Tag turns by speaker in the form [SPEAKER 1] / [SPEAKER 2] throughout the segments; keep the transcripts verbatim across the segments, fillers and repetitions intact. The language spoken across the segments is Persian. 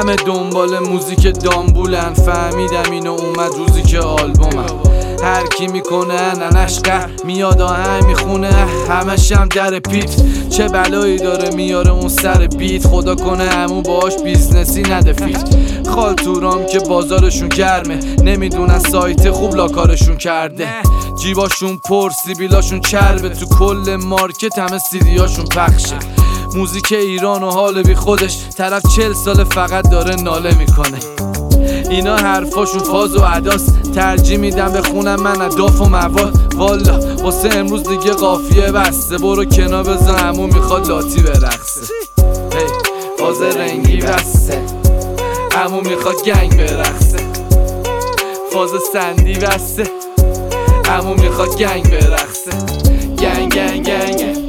[SPEAKER 1] همه دنبال موزیک دامبولن، فهمیدم اینو اومد روزی که آلبومم. هر کی میکنه ننش قه میاد آهنگ میخونه، همش هم در پیت. چه بلایی داره میاره اون سر بیت، خدا کنه همون باش بیزنسی نده فیت. خالتورام که بازارشون گرمه، نمیدونن سایت خوب لاکارشون کرده. جیباشون پر سیبیلاشون چربه، تو کل مارکت همه سیدیاشون پخشه. موزیک ایران و حال بی خودش، طرف چل سال فقط داره ناله میکنه. اینا حرفاشون فاز و عداست، ترجیح میدم بخونم من اداف و مواد. والا واسه امروز دیگه قافیه بسته، برو کنار بزن همون میخواد لاتی برقصه. هی فاز رنگی بسته، همون میخواد گنگ برقصه. فاز سندی بسته، همون میخواد گنگ برقصه. گنگ گنگ گنگ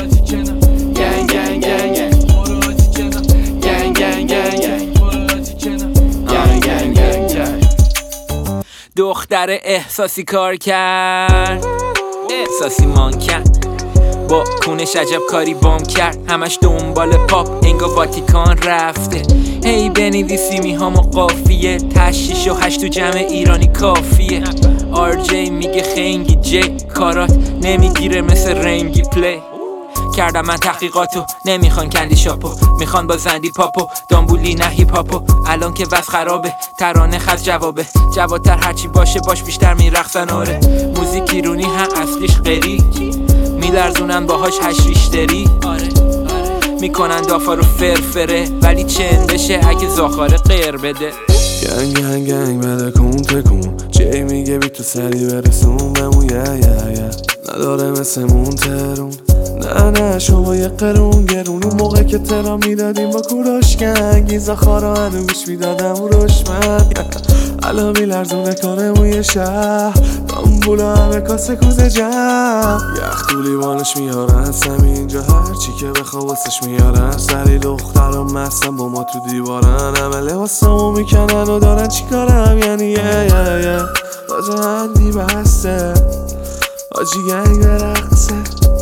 [SPEAKER 2] دختر احساسی کار کرد، احساسی مان کرد، با کونش عجب کاری بام کرد. همش دنبال پاپ انگا واتیکان رفته. هی بنویسی میهام و قافیه، تشیش و هشت تو جمع ایرانی کافیه. آر جی میگه خنگی جی، کارات نمیگیره مثل رنگی پلی. کردم من تحقیقاتو، نمیخوان کندی شاپو، میخوان با زندی پاپو، دامبولی نه هیپ هاپو. الان که وضع خرابه، ترانه خط جوابه، جوادتر هرچی باشه باش بیشتر میرقصن. آره موزیک ایرونی هم اصلیش غری، میلرزونن باهاش هش ریشتری. آره میکنن دافا رو فرفره، ولی چندشه اگه زاخاره غیر بده.
[SPEAKER 3] گنگ گنگ گنگ بده کن تکون، چی میگه بی تو سری برسون بمون. یه یه یه نداره مثل مونترون، نه نه شما یه قرون گرون. اون موقع که ترا میدادیم با کوراش گنگی، زخارا هنو گوش میدادم و روش من. الان میلرزونه کنه موی شهر، دامبولا همه کاسه کوزه جمع. یخ تو لیوانش میارن سمی اینجا، هرچی که بخوا واسش میارن. سری دخترم مستن با ما تو دیوارن، همه لباسمو میکنن و دارن چی کارم. یعنی یه یه یه باجه هندی بسته، آجی گنگ برقصه،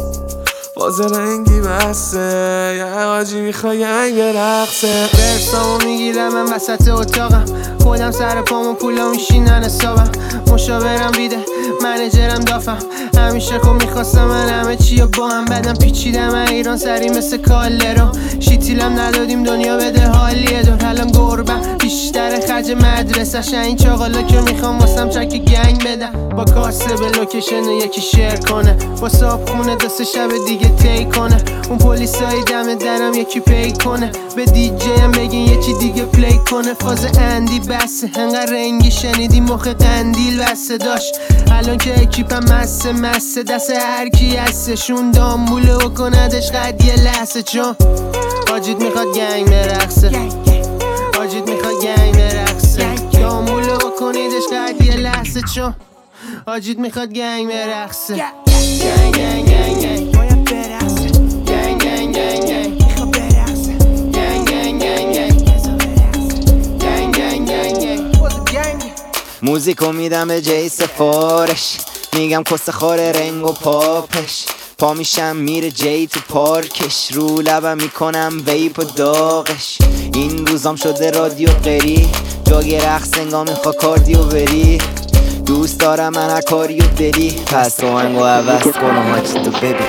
[SPEAKER 3] باز رنگی بسته. یه آجی میخوای گنگ برقصه.
[SPEAKER 4] برسامو میگیرم من وسط اتاقم، خودم سر پامو پولا میشینن حسابم. مشاورم بیده منیجرم دافم، همیشه خب میخواستم من همه چی با هم بدم. پیچیدم ایران سری مثل کالرو، شیتیلم ندادیم دنیا بده حالیه دور. الان گربم بیشتر خرج مدرسه، این چاقالا که میخوام واسم چک گنگ بدم. با کاسه به لوکیشن یکی شیر کنه، با صاحب خونه دست شب دیگه تی کنه. اون پلیسای دم درم یکی پی کنه، به دیجی هم بگین یه چی دیگه پلی کنه. فاز اندی بسه، انقدر رنگی شنیدی مخ قندیل بسه داشت. الان که اکیپم مسه مسه، دست هرکی هستشون دامبوله و کندش قد یه لحظه. چون آجید میخواد گنگ برقصه، آجید میخواد گنگ برقصه. دامبوله و کنیدش قد یه لحظه، چون آجید میخواد گنگ برقصه. گنگ گنگ گنگ گنگ باید برقصه، گنگ گنگ گنگ گنگ میخواد برقصه، گنگ گنگ گنگ گنگ بذار برقصه، گنگ گنگ گنگ گنگ بازو گنگ.
[SPEAKER 5] موزیکو میدم به جی سفارش، میگم کسه خاره رنگ و پاپش. پا میشم میره جی تو پارکش، رو لبم میکنم ویپ و داغش. این روزام شده رادیو قری، جاگ رقص انگاه میخوا کاردیو بری. دوست دارم من هر کاریو بری، پس تو هنگو عوض کنم هاچی تو ببین.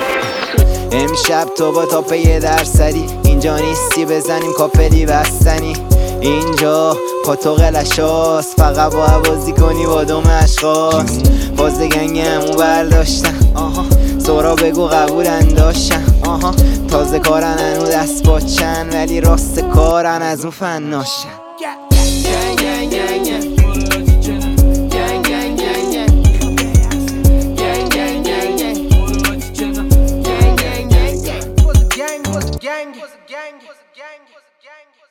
[SPEAKER 5] امشب تو با تاپ یه درصدی، اینجا نیستی بزنیم کاپلی بستنی. اینجا پاتو قلشاست، فقط با عوازی کنی با دوم اشخاص. باز گنگ همو برداشتن، آها سورا بگو قبولن داشتن. آها تازه کارن هنو دست باچن، ولی راست کارن از اون فناشن.
[SPEAKER 4] گنگ گنگ گنگ گنگ gang, was a gang, was a gang.